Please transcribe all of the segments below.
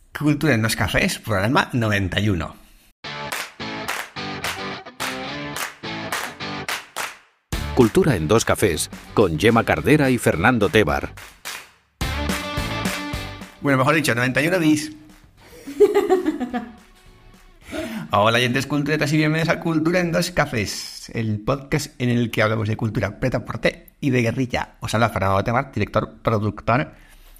Cultura en dos cafés, programa 91. Cultura en dos cafés, con Gemma Cardera y Fernando Tebar. Bueno, mejor dicho, 91 bis. Hola, oyentes culturetas y bienvenidos a Cultura en dos cafés, el podcast en el que hablamos de cultura prêt-à-porter y de guerrilla. Os habla Fernando Tebar, director, productor.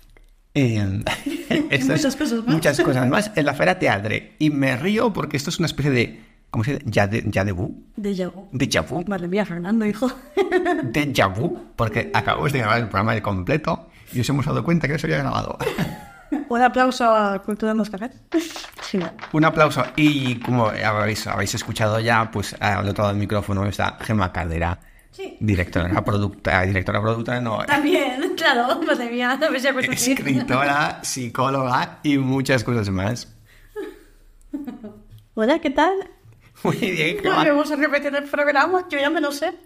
Muchas cosas más en la Fera Teatre. Y me río porque esto es una especie de... ¿Cómo se dice? ¿Déjà vu? Déjà vu. Madre mía, Fernando, hijo. Déjà vu, porque acabamos de grabar el programa de completo y nos hemos dado cuenta que no se había grabado. Un aplauso a Cultura en los Cafés. Sí. Un aplauso. Y como habéis escuchado ya, pues al otro lado del micrófono está Gemma Cardera. Sí. Directora productora, no. También, claro, madre mía, no me sé por qué. Escritora, psicóloga y muchas cosas más. Hola, ¿qué tal? Muy bien, Gemma. Vamos a repetir el programa, yo ya me lo sé.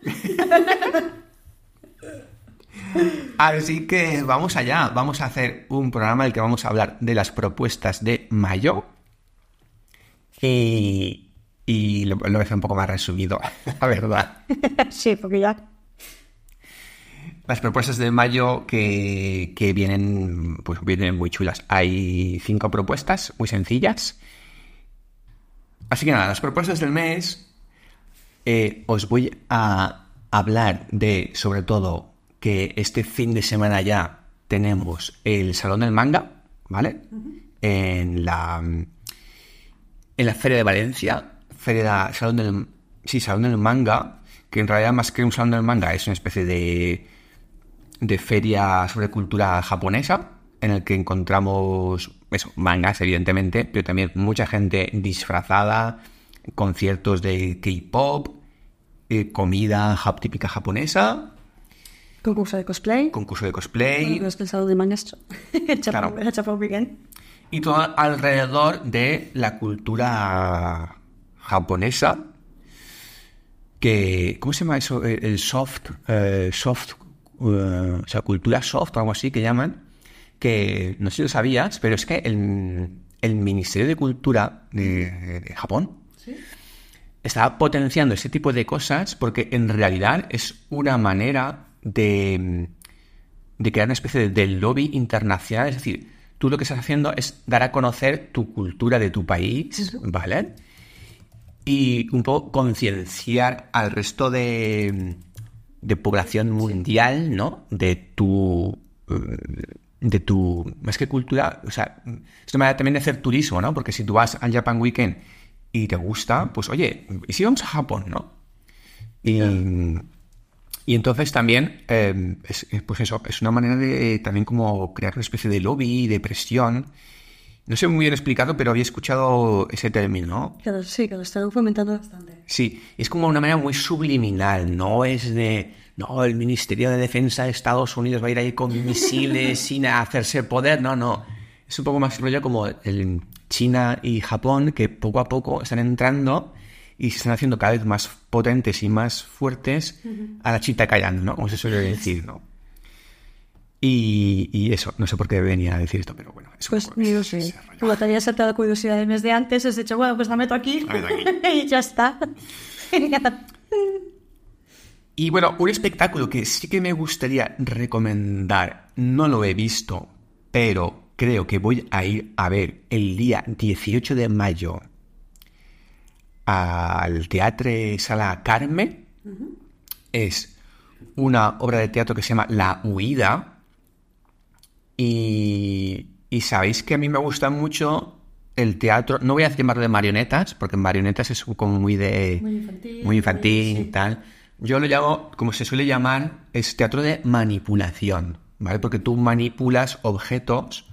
Así que vamos allá, vamos a hacer un programa en el que vamos a hablar de las propuestas de mayo y lo voy a hacer un poco más resumido, la verdad. Sí, porque ya... Las propuestas de mayo que vienen, pues vienen muy chulas. Hay 5 propuestas muy sencillas. Así que nada, las propuestas del mes os voy a hablar de, sobre todo, que este fin de semana ya tenemos el Salón del Manga, ¿vale? Uh-huh. En la Feria de Valencia, Salón del Manga, que en realidad más que un Salón del Manga es una especie de feria sobre cultura japonesa, en el que encontramos mangas, evidentemente, pero también mucha gente disfrazada, conciertos de K-pop, comida típica japonesa. Concurso de cosplay. Bueno, es que el salón de manga ha chapado muy bien. Y todo alrededor de la cultura japonesa. ¿Cómo se llama eso? El soft, o sea, cultura soft o algo así que llaman. Que no sé si lo sabías, pero es que el Ministerio de Cultura de Japón, ¿sí?, está potenciando ese tipo de cosas porque en realidad es una manera de crear una especie de lobby internacional. Es decir, tú lo que estás haciendo es dar a conocer tu cultura de tu país, ¿vale? Y un poco concienciar al resto de población mundial, ¿no? De tu más que cultura, o sea, es una manera también de hacer turismo, ¿no? Porque si tú vas al Japan Weekend y te gusta, pues oye, ¿y si vamos a Japón, no? Y entonces también, pues eso, es una manera de también como crear una especie de lobby, de presión. No sé muy bien explicado, pero había escuchado ese término, ¿no? Claro, sí, que lo están fomentando bastante. Sí, es como una manera muy subliminal, no es de... No, el Ministerio de Defensa de Estados Unidos va a ir ahí con misiles sin hacerse poder. No. Es un poco más rollo como China y Japón, que poco a poco están entrando y se están haciendo cada vez más potentes y más fuertes a la chita callando, ¿no? Como se suele decir, ¿no? Y eso, no sé por qué venía a decir esto, pero bueno. Pues yo sí. Como te había saltado curiosidad el mes de antes, has dicho, bueno, pues la meto aquí. Y ya está. Y bueno, un espectáculo que sí que me gustaría recomendar, no lo he visto, pero creo que voy a ir a ver el día 18 de mayo al Teatro Sala Carme. Uh-huh. Es una obra de teatro que se llama La Huida. Y sabéis que a mí me gusta mucho el teatro, no voy a llamarlo de marionetas, porque marionetas es como muy infantil y tal. Yo lo llamo, como se suele llamar, es teatro de manipulación, ¿vale? Porque tú manipulas objetos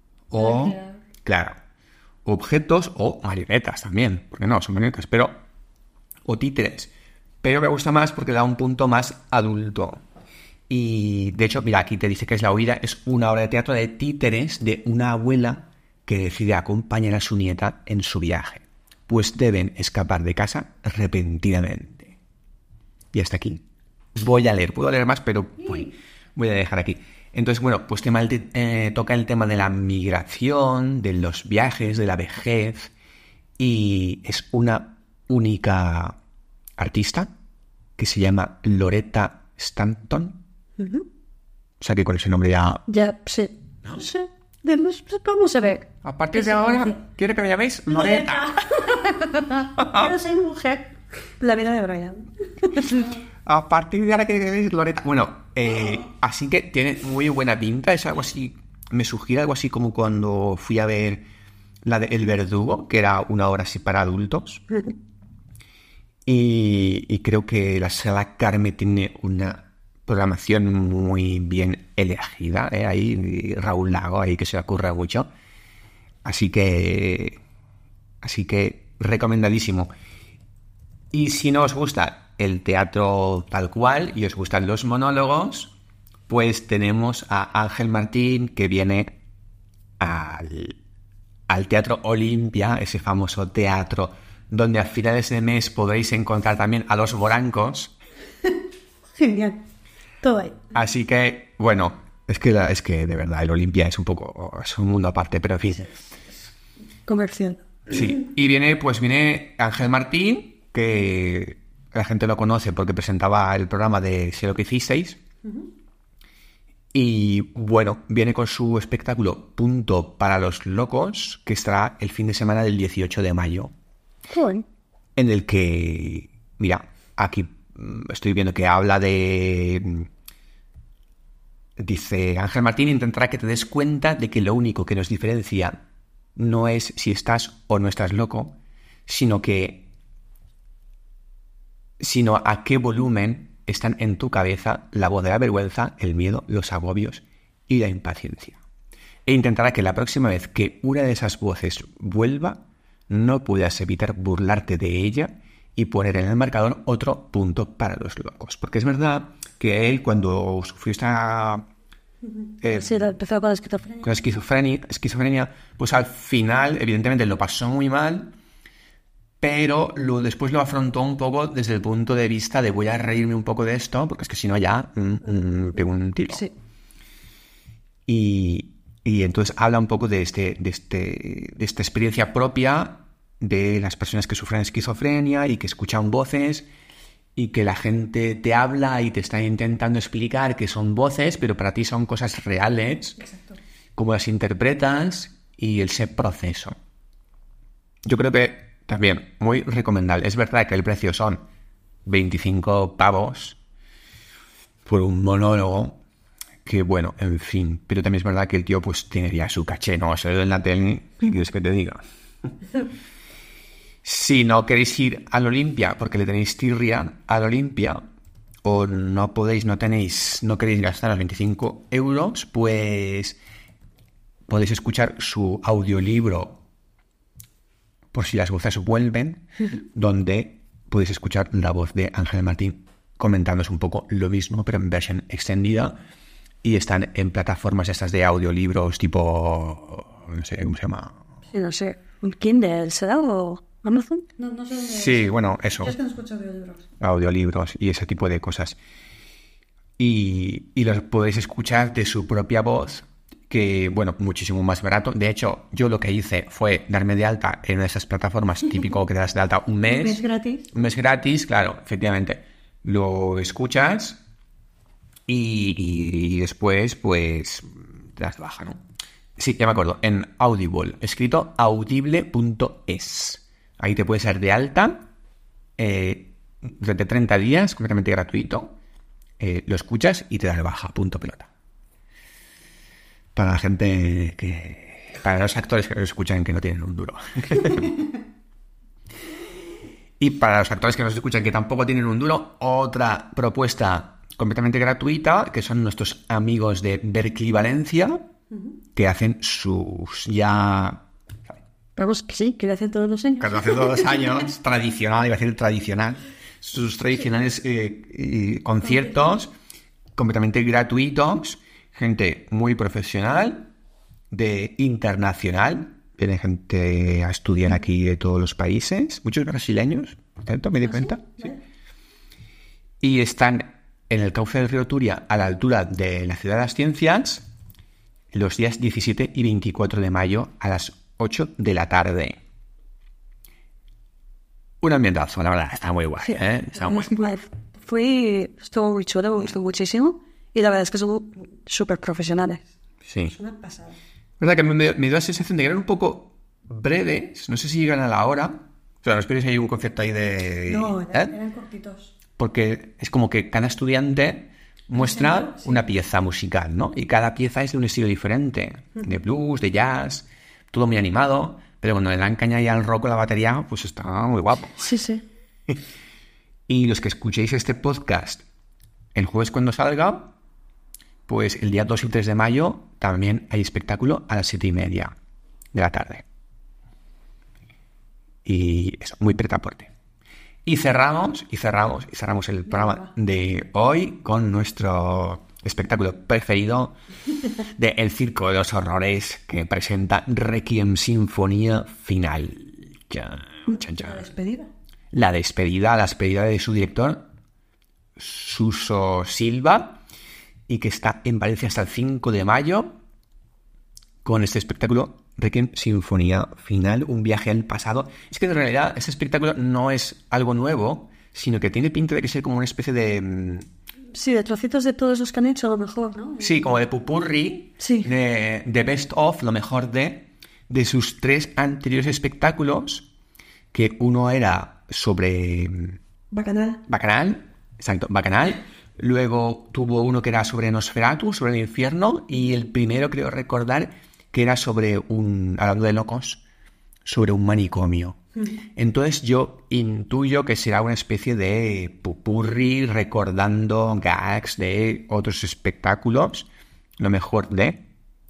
objetos o marionetas también, porque no, son marionetas, o títeres. Pero me gusta más porque da un punto más adulto. Y de hecho, mira, aquí te dice que es La Huida, es una obra de teatro de títeres de una abuela que decide acompañar a su nieta en su viaje, pues deben escapar de casa repentinamente. Y hasta aquí. Puedo leer más, pero voy a dejar aquí. Entonces, bueno, pues toca el tema de la migración, de los viajes, de la vejez, y es una única artista que se llama Loretta Stanton. O sea, que con ese nombre ya... Ya, sí. ¿No? Sí. Vamos a ver. A partir de ahora, ¿quiere que me llaméis Loretta? Yo soy mujer. La vida de Brian. A partir de ahora que me llaméis Loretta. Bueno, así que tiene muy buena pinta. Es algo así... Me sugiere algo así como cuando fui a ver la de El Verdugo, que era una obra así para adultos. Y creo que la Sala Carme tiene una programación muy bien elegida, ahí Raúl Lago, ahí que se le ocurre mucho. Así que recomendadísimo. Y si no os gusta el teatro tal cual y os gustan los monólogos, pues tenemos a Ángel Martín, que viene al Teatro Olimpia, ese famoso teatro donde a finales de mes podréis encontrar también a los Borancos. Genial. Todo ahí. Así que, bueno, es que de verdad el Olimpia es un mundo aparte, pero en fin. Comercial. Sí, y viene Ángel Martín, que la gente lo conoce porque presentaba el programa de Sé lo que hicisteis. Y bueno, viene con su espectáculo Punto para los Locos, que estará el fin de semana del 18 de mayo. Joder. En el que, mira, aquí estoy viendo que habla de... Dice, Ángel Martín intentará que te des cuenta de que lo único que nos diferencia no es si estás o no estás loco, sino a qué volumen están en tu cabeza la voz de la vergüenza, el miedo, los agobios y la impaciencia. E intentará que la próxima vez que una de esas voces vuelva, no puedas evitar burlarte de ella y poner en el marcador otro punto para los locos. Porque es verdad que él, cuando sufrió esta... Sí, empezó con la esquizofrenia, pues al final, evidentemente, lo pasó muy mal, pero después lo afrontó un poco desde el punto de vista de voy a reírme un poco de esto, porque es que si no ya pego un tiro. Sí. Y entonces habla un poco de esta experiencia propia de las personas que sufren esquizofrenia y que escuchan voces y que la gente te habla y te está intentando explicar que son voces, pero para ti son cosas reales. Exacto. Cómo las interpretas y ese proceso. Yo creo que también muy recomendable. Es verdad que el precio son 25 pavos por un monólogo, que bueno, en fin. Pero también es verdad que el tío pues tiene ya su caché, ¿no? Se lo en la tele, ¿qué quieres que te diga? Si no queréis ir al Olimpia porque le tenéis tirria al Olimpia, o no queréis gastar los 25 euros, pues podéis escuchar su audiolibro Por si las voces vuelven, donde podéis escuchar la voz de Ángel Martín comentándoos un poco lo mismo, pero en versión extendida, y están en plataformas estas de audiolibros tipo, no sé cómo se llama. Sí, no sé, ¿un Kindle será o Amazon? No sé dónde. Sí, bueno, eso. Yo es que no escucho audiolibros. Audiolibros y ese tipo de cosas. Y los podéis escuchar de su propia voz, que, bueno, muchísimo más barato. De hecho, yo lo que hice fue darme de alta en esas plataformas, típico que te das de alta un mes. ¿Un mes gratis? Un mes gratis, claro, efectivamente. Lo escuchas y después, pues, te das de baja, ¿no? Sí, ya me acuerdo. En Audible, escrito audible.es. Ahí te puedes dar de alta durante 30 días, completamente gratuito. Lo escuchas y te das de baja, punto pelota. Para la gente para los actores que lo escuchan que no tienen un duro. Y para los actores que nos escuchan que tampoco tienen un duro, otra propuesta completamente gratuita, que son nuestros amigos de Berkeley Valencia, que hacen sus ya... Vamos, que sí, que lo hacen todos los años. Que lo hacen todos los años, tradicional, iba a decir tradicional. Sus tradicionales conciertos completamente gratuitos, gente muy profesional, internacional. Viene gente a estudiar aquí de todos los países, muchos brasileños, por tanto, me di cuenta. ¿Sí? Sí. Y están en el cauce del río Turia, a la altura de la Ciudad de las Ciencias, los días 17 y 24 de mayo a las 8 de la tarde. Un ambientazo, la verdad, está muy guay, Sí, Está muy guay. Estuvo muy chulo, me gustó muchísimo. Y la verdad es que son súper profesionales. Sí. Una pasada. verdad que me dio la sensación de que eran un poco breves, no sé si llegan a la hora. O sea, no esperéis ahí un concepto ahí de... No, ¿eh? eran cortitos. Porque es como que cada estudiante muestra una pieza musical, ¿no? Y cada pieza es de un estilo diferente, de blues, de jazz, todo muy animado, pero cuando le dan caña ya al rock o la batería, pues está muy guapo. Sí, sí. Y los que escuchéis este podcast el jueves cuando salga, pues el día 2 y 3 de mayo también hay espectáculo a las 7:30 de la tarde. Y eso, muy pretaporte. Y cerramos el programa de hoy con nuestro espectáculo preferido de El Circo de los Horrores, que presenta Requiem Sinfonía Final. Chan, chan, chan. La despedida. La despedida de su director, Suso Silva, y que está en Valencia hasta el 5 de mayo con este espectáculo Requiem Sinfonía Final, un viaje al pasado. Es que en realidad ese espectáculo no es algo nuevo, sino que tiene pinta de que ser como una especie de... Sí, de trocitos de todos los que han hecho, a lo mejor, ¿no? Sí, como de popurrí, Sí. de best of, lo mejor de sus 3 anteriores espectáculos, que uno era sobre Bacanal. Bacanal. Luego tuvo uno que era sobre Nosferatu, sobre el infierno, y el primero creo recordar que era sobre hablando de locos, sobre un manicomio. Entonces yo intuyo que será una especie de popurrí recordando gags de otros espectáculos, lo mejor de...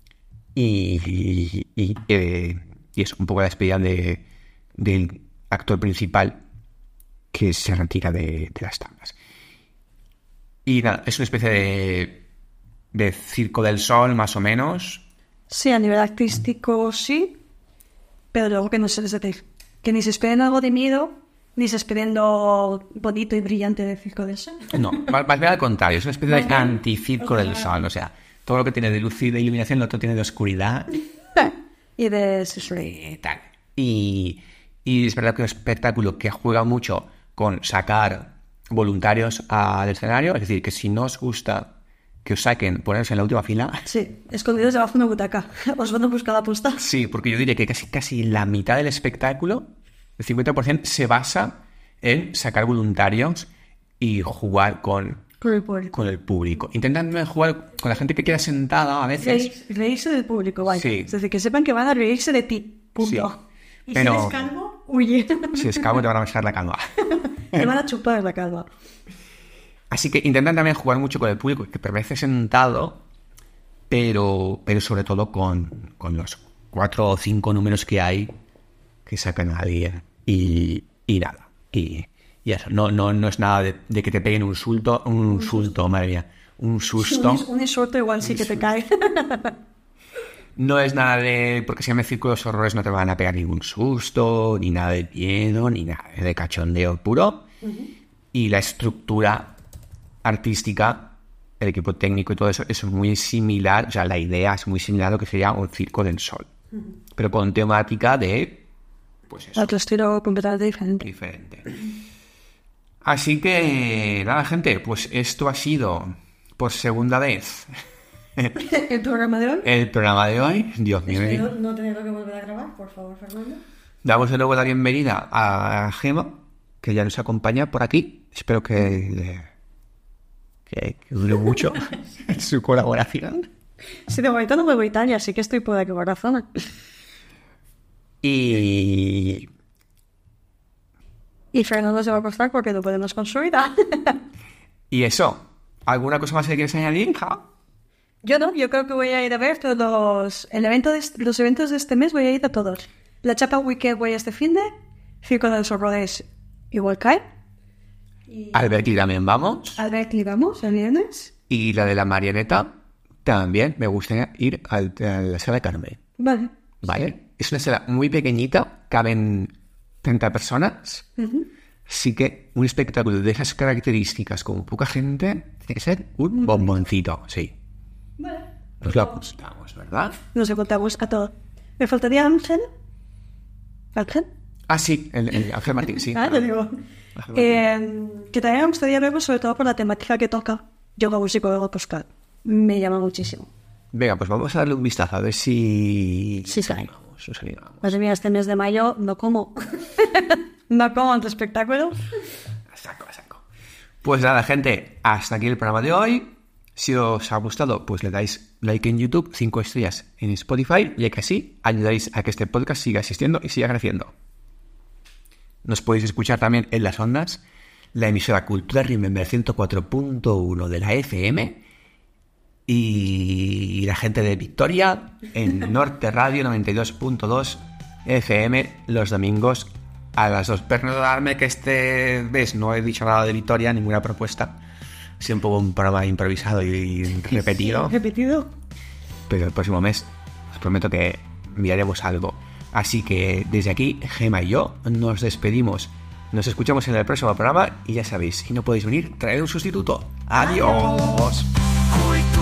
Y es un poco la despedida del actor principal que se retira de las tablas. Y nada, es una especie de Circo del Sol, más o menos. Sí, a nivel artístico sí, pero luego que no sé, es decir, que ni se esperen algo de miedo, ni se esperen lo bonito y brillante del Circo del Sol. No, más bien al contrario, es una especie de anticirco del Sol. O sea, todo lo que tiene de luz y de iluminación, lo otro tiene de oscuridad. Y de... Tal. Y es verdad que es un espectáculo que juega mucho con sacar voluntarios al escenario, es decir, que si no os gusta que os saquen, ponerse en la última fila. Sí, escondidos debajo de una butaca. Os van a buscar la posta. Sí, porque yo diría que casi la mitad del espectáculo, el 50%, se basa en sacar voluntarios y jugar con el público. Intentan jugar con la gente que queda sentada a veces. Reírse del público, vaya. Sí. Es decir, que sepan que van a reírse de ti. Punto. Sí. Y Pero... si eres calvo, huye. Si es calvo te van a besar la calva. Te van a chupar la calva. Así que intentan también jugar mucho con el público, que permanece sentado, pero sobre todo con los 4 o 5 números que hay que sacan a alguien. Y nada. Y eso. No es nada de que te peguen un susto, madre mía. Un susto. Un insulto igual sí que te cae. No es nada de... Porque si me Circo de los Horrores no te van a pegar ningún susto, ni nada de miedo, ni nada de cachondeo puro. Y la estructura artística, el equipo técnico y todo eso es muy similar, o sea, la idea es muy similar a lo que sería un Circo del Sol. Pero con temática de... Pues eso. Otro estilo completamente Diferente. Así que, nada, gente, pues esto ha sido por segunda vez... ¿El programa de hoy? El programa de hoy, Dios mío. Espero no tener que volver a grabar, por favor, Fernando. Damos de nuevo la bienvenida a Gemma, que ya nos acompaña por aquí. Espero que dure mucho su colaboración. Sí, de momento no me voy a Italia, así que estoy por aquí por la zona. Y Fernando se va a acostar porque no podemos con su vida. Y eso, ¿alguna cosa más que quieres añadir, hija? Yo no, yo creo que voy a ir a ver todos los eventos de este mes, voy a ir a todos. La Chapa Weekend voy a este finde, Circo de los Horrores igual cae. Alberti también vamos. Alberti vamos, el viernes. Y la de la marioneta también me gustaría ir a la sala de Carmen. Vale. ¿Vale? Es una sala muy pequeñita, caben 30 personas. Así que un espectáculo de esas características con poca gente Tiene que ser un bomboncito, sí. Vale. Nos lo apuntamos, ¿verdad? Nos encontramos a todo. Me faltaría Ángel. ¿Ángel? Ah, sí, el Ángel Martín, sí. Te digo. Que también me gustaría verlo, sobre todo por la temática que toca. Yoga músico de Pascal. Me llama muchísimo. Venga, pues vamos a darle un vistazo a ver si... Sí, sale. Nos animamos. Madre mía, este mes de mayo no como. No como el espectáculo. A saco. Pues nada, gente, hasta aquí el programa de hoy. Si os ha gustado, pues le dais like en YouTube, 5 estrellas en Spotify, y que así ayudáis a que este podcast siga existiendo y siga creciendo. Nos podéis escuchar también en las ondas, la emisora Cultura Remember 104.1 de la FM y la gente de Victoria en Norte Radio 92.2 FM los domingos a las 2. Perdonadme que este vez no he dicho nada de Victoria, ninguna propuesta. Ha sido un poco un programa improvisado y repetido. Sí, repetido. Pero el próximo mes os prometo que enviaremos algo. Así que desde aquí, Gema y yo nos despedimos. Nos escuchamos en el próximo programa y ya sabéis, si no podéis venir, traed un sustituto. ¡Adiós!